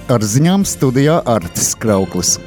Ar ziņām studijā Artis Krauklis.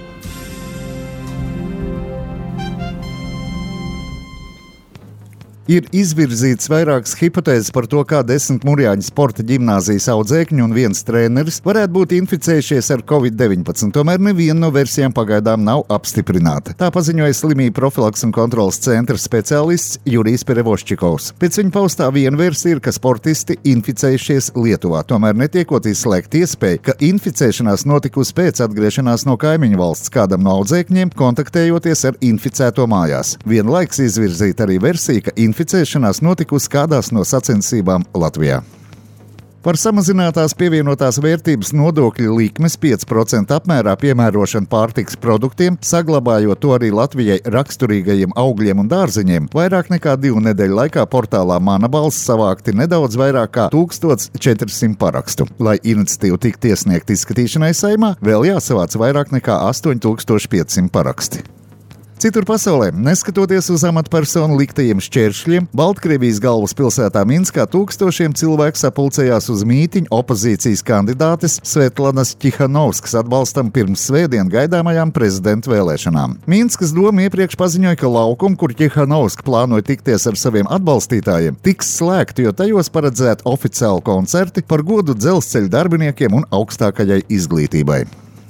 Ir izvirzīts vairākas hipotēzes par to, kā 10 Murjāņu sporta ģimnāzijas audzēkņi un viens treneris varētu būt inficējušies ar Covid-19, tomēr neviena no versijām pagaidām nav apstiprināta. Tā paziņoja slimību profilaks un kontrolas centra speciālists Jurijs Perevoščikovs. Pēc viņa paustā viena versija ir, ka sportisti inficējušies Lietuvā, tomēr netiekot izslēgt iespēju, ka inficēšanās notikusi pēc atgriešanās no kaimiņu valsts kādam no audzēkņiem, kontaktējoties ar inficēto mājās. Vienlaiks izvirzīta arī versija, ka inficēšanās notikusi kādās no sacensībām Latvijā. Par samazinātās pievienotās vērtības nodokļu likmes 5% apmērā piemērošanu pārtikas produktiem, saglabājot to arī Latvijai raksturīgajiem augļiem un dārzeņiem, vairāk nekā 2 nedēļu laikā portālā Mana balss savākti nedaudz vairāk kā 1400 parakstu. Lai iniciatīva tiktu iesniegta izskatīšanai Saeimā, vēl jāsavāc vairāk nekā 8500 paraksti. Citur pasaulē, neskatoties uz amatpersonu liktajiem šķēršļiem, Baltkrievijas galvaspilsētā Minskā tūkstošiem cilvēku sapulcējās uz mītiņu opozīcijas kandidātes Svetlanas Ķihanovskas atbalstam pirms svētdien gaidāmajām prezidenta vēlēšanām. Minskas doma iepriekš paziņoja, ka laukumi, kur Ķihanovska plānoja tikties ar saviem atbalstītājiem, tiks slēgti, jo tajos paredzēti oficiāli koncerti par godu dzelzceļa darbiniekiem un augstākajai izglītībai.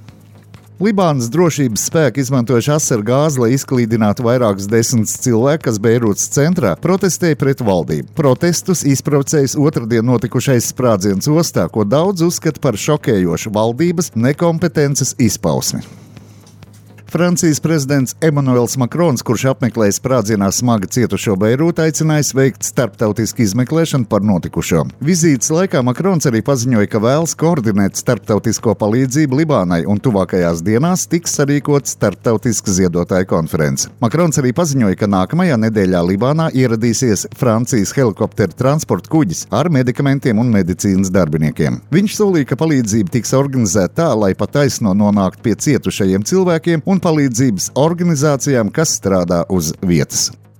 Libānas drošības spēki izmantojuši asaru gāzi, lai izklīdinātu vairākus 10 cilvēku, kas Beirūtas centrā protestēja pret valdību. Protestus izprovocējis otrdien notikušais sprādziens ostā, ko daudz uzskata par šokējošu valdības nekompetences izpausmi. Francijas prezidents Emmanuels Macrons, kurš apmeklēja sprādzienā smagi cietušo Beirūtu, aicinājis veikt starptautisku izmeklēšanu par notikušo. Vizītes laikā Macrons arī paziņoja, ka vēlas koordinēt starptautisko palīdzību Libānai un tuvākajās dienās tiks sarīkot starptautiska ziedotāja konference. Macrons arī paziņoja, ka nākamajā nedēļā Libānā ieradīsies Francijas helikopteru transporta kuģis ar medikamentiem un medicīnas darbiniekiem. Viņš solīja, ka palīdzība tiks organizēta tā, lai pa taisno nonāktu pie cietušajiem cilvēkiem un palīdzības organizācijām, kas strādā uz vietas.